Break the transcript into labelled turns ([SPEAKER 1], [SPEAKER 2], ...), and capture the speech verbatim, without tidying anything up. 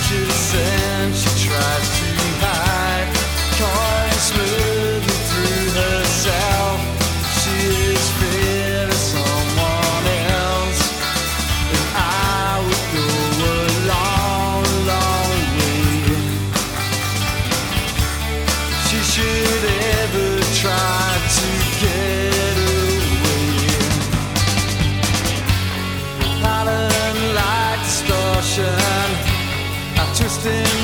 [SPEAKER 1] and she tries to hide, coin smoothly through herself. She is fair to someone else, and I would go a long, long way. She should ever try to get away. Pattern like distortion, twisting